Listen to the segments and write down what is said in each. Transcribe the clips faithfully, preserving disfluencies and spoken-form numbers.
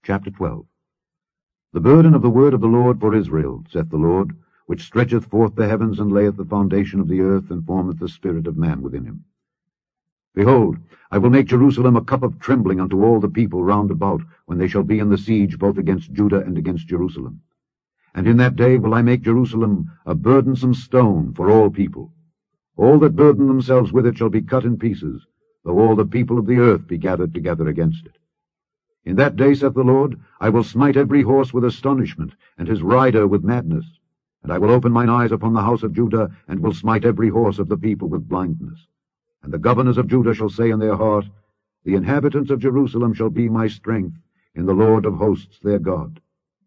Chapter twelve. The burden of the word of the Lord for Israel, saith the Lord, which stretcheth forth the heavens, and layeth the foundation of the earth, and formeth the spirit of man within him. Behold, I will make Jerusalem a cup of trembling unto all the people round about, when they shall be in the siege both against Judah and against Jerusalem. And in that day will I make Jerusalem a burdensome stone for all people. All that burden themselves with it shall be cut in pieces, though all the people of the earth be gathered together against it. In that day, saith the Lord, I will smite every horse with astonishment, and his rider with madness. And I will open mine eyes upon the house of Judah, and will smite every horse of the people with blindness. And the governors of Judah shall say in their heart, The inhabitants of Jerusalem shall be my strength in the Lord of hosts their God.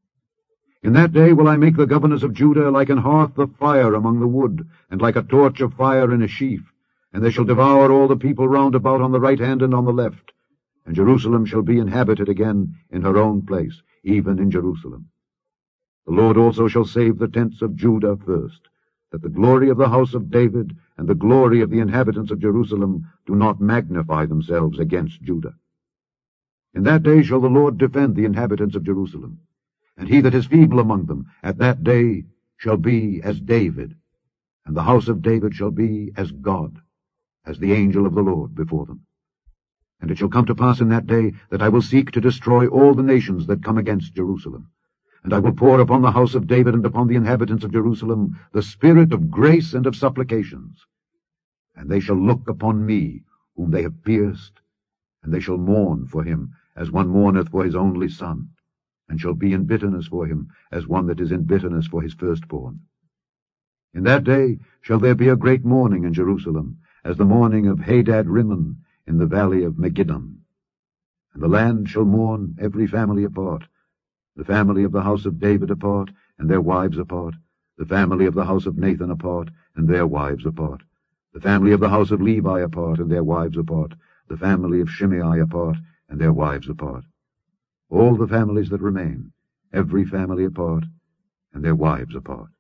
In that day will I make the governors of Judah like an hearth of fire among the wood, and like a torch of fire in a sheaf. And they shall devour all the people round about on the right hand and on the left. And Jerusalem shall be inhabited again in her own place, even in Jerusalem. The Lord also shall save the tents of Judah first, that the glory of the house of David and the glory of the inhabitants of Jerusalem do not magnify themselves against Judah. In that day shall the Lord defend the inhabitants of Jerusalem, and he that is feeble among them at that day shall be as David, and the house of David shall be as God, as the angel of the Lord before them. And it shall come to pass in that day that I will seek to destroy all the nations that come against Jerusalem. And I will pour upon the house of David and upon the inhabitants of Jerusalem the spirit of grace and of supplications. And they shall look upon me, whom they have pierced, and they shall mourn for him, as one mourneth for his only son, and shall be in bitterness for him, as one that is in bitterness for his firstborn. In that day shall there be a great mourning in Jerusalem, as the mourning of Hadad-rimmon in the valley of Megiddon. And the land shall mourn every family apart, the family of the house of David apart, and their wives apart, the family of the house of Nathan apart, and their wives apart, the family of the house of Levi apart, and their wives apart, the family of Shimei apart, and their wives apart. All the families that remain, every family apart, and their wives apart.